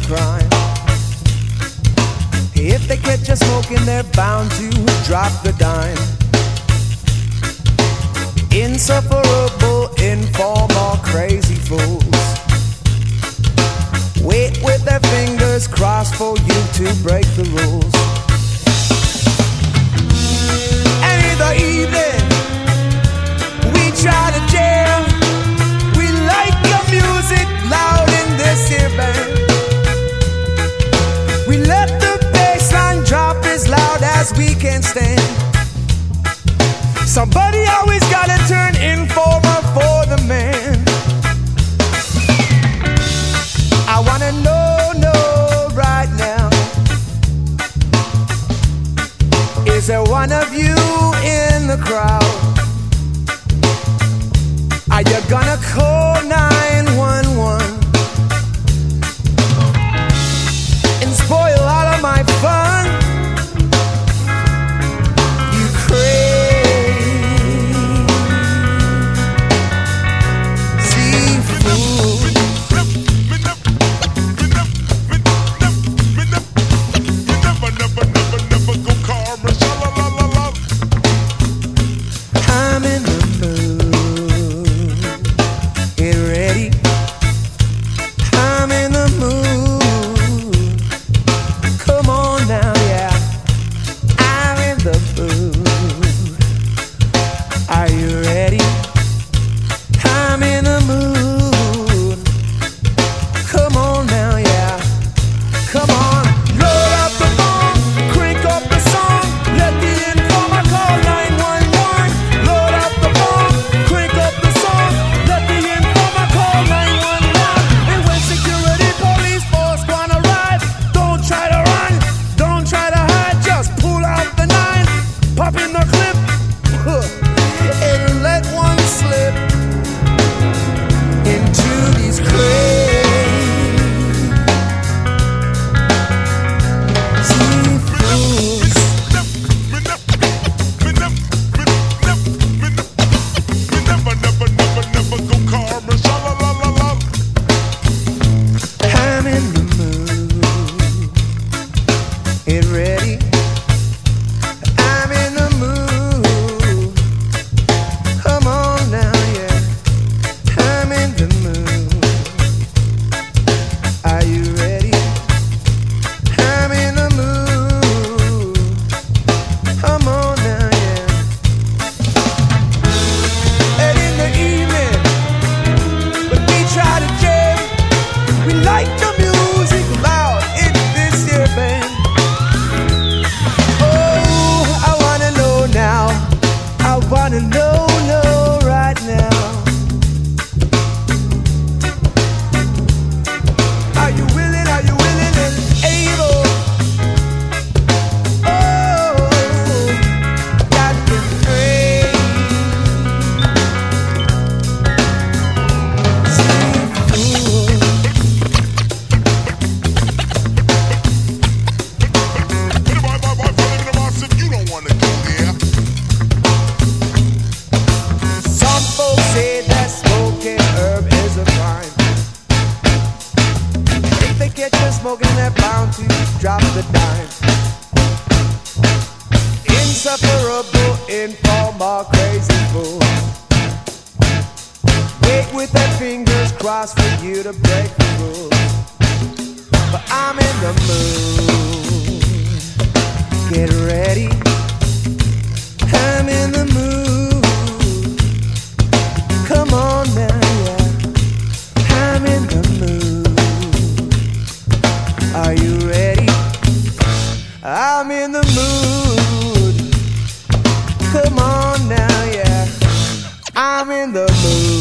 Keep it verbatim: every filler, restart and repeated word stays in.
crime. If they catch you smoking, they're bound to drop the dime. Insufferable, informal, crazy fools wait with their fingers crossed for you to break the rules. And in the evening, we try to jam. We like your music loud in this here band. We let the bass line drop as loud as we can stand. Somebody always gotta turn informer for the man. I wanna know, know right now, is there one of you in the crowd? Are you gonna call nine one one and spoil all of my fun? You crazy fool. I'm in the mood. Get ready. I'm in the mood. Come on now, yeah. I'm in the mood. Are you ready? I'm in the mood. Come on now, yeah. Come on. Load up the phone, crank up the song. Let the informer call nine one one. Load up the phone, crank up the song. Let the informer call nine one one. And when security police force wanna arrive, don't try to run, don't try to hide, just pull out the nine, pop in the clip, and let one slip into these crazy fools. I'm in the mood. Get ready. I'm in the mood. Come on now, yeah. I'm in the mood. Are you ready? I'm in the mood. Come on now, yeah. And in the evening, when we try to jam, we like the music loud in this here band. Oh, I wanna know now. I wanna know, know right now. Are you willing? Are you willing and able? Oh, got to pray. Some folks say that smoking herb is a crime. If they catch you smoking, they're bound to drop the dime. Insufferable, informal, crazy fool wait with their fingers crossed for you to break the rules. But I'm in the mood. Get ready. I'm in the mood. Come on now, yeah. I'm in the mood. Are you ready? I'm in the mood. Come on now, yeah. I'm in the mood.